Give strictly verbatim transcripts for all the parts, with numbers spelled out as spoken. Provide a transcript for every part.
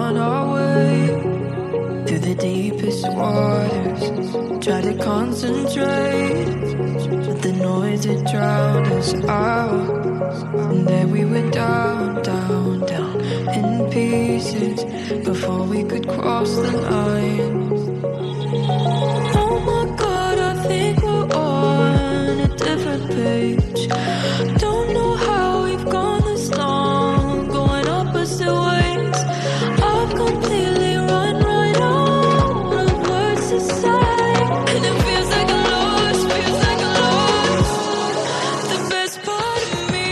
on our way through the deepest waters. Try to concentrate, but the noise it drowned us out. And there we were down, down, down in pieces before we could cross the line. Oh my God, I think we're on a different page. Don't know how we've gone this long, going opposite ways. I've completely run right out of words to say, and it feels like a loss, feels like a loss. The best part of me.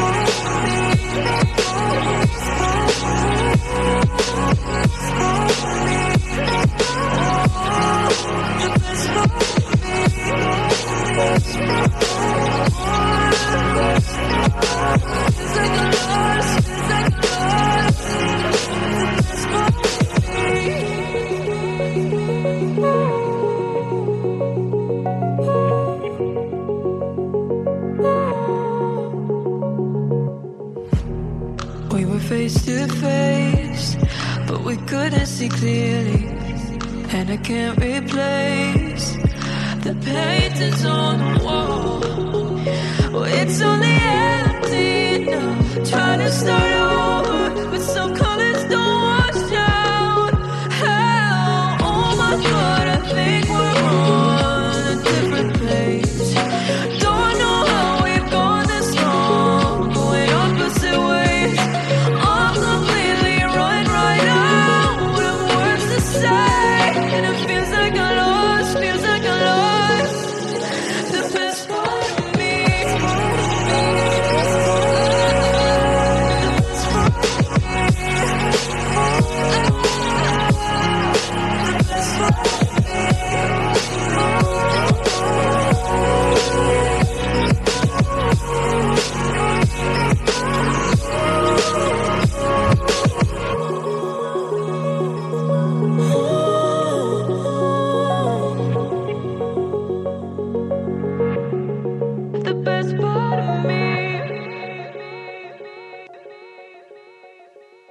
The best part of me. Feels like a loss, feels like a loss. The best part of me. We were face to face, but we couldn't see clearly. And I can't replace the paintings on the wall. Well, it's only empty now. Trying to start over, but some colors don't wash out. Hell, oh my God, I think we're